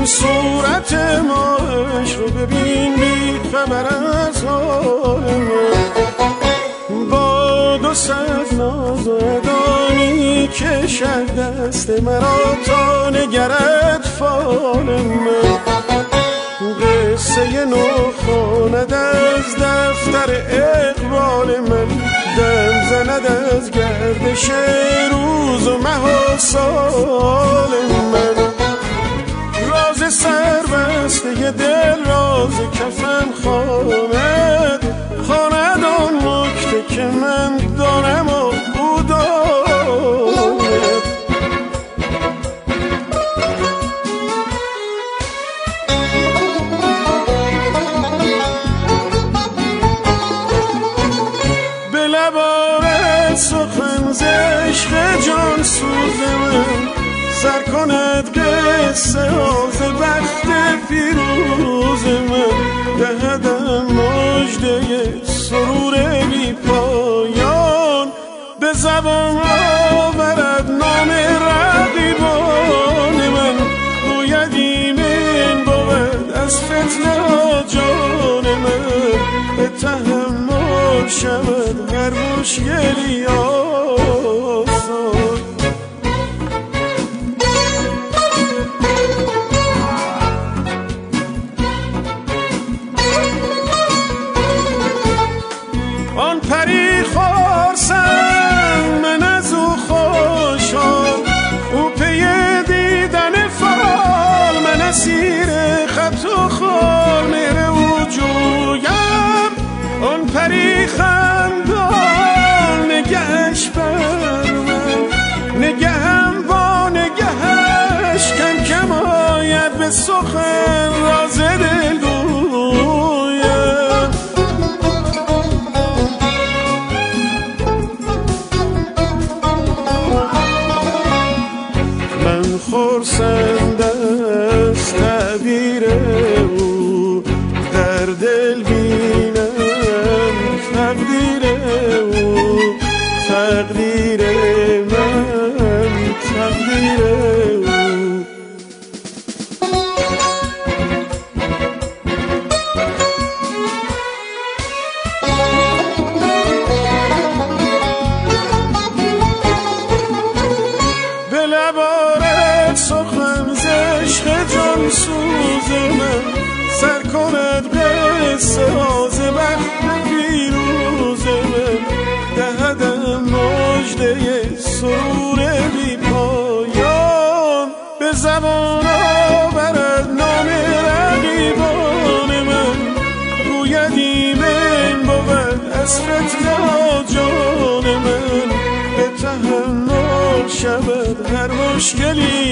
صورت ما عشق رو ببین بی خبر از حال من. با 200 ناز و ادانی کشد دست مرا تا نگرد فال من. قصه نو خواند از دفتر اقبال من، دم زند از گردش روز و مه و سال من. راز سربسته دل راز کفن خواند آن نکته که من دارم و او دارد. به لبارت سخن ز عشق جان سوز من، سر کند قصه ز بخت پیروز من. دهدم مژده سرور بی پایان، به زبان آورد نام رقیبان من. گوید ایمن بود از فتنه جان من، به تحمل شود هر مشکلی آسان. آن پری خورسند من از او خوشم، او پی دیدن فال، من اسیر خط و خال میره او جویم. آن پری خندان نگهش بر من، نگهم با نگهش کم کم آید به سخن راز دل گویم. من خرسند از تعبیر او، در دل بینم تقدیر او. تقدیر من تقدیر او. به لبارت سخن ز عشق جان سوز من، سر کند قصه ز بخت پیروز من. دهدم مژده سرور بی پایان، به زبان آورد نام رقیبان من. گوید ایمن بود از فتنه جان من، به تحمل شود هر مشکلی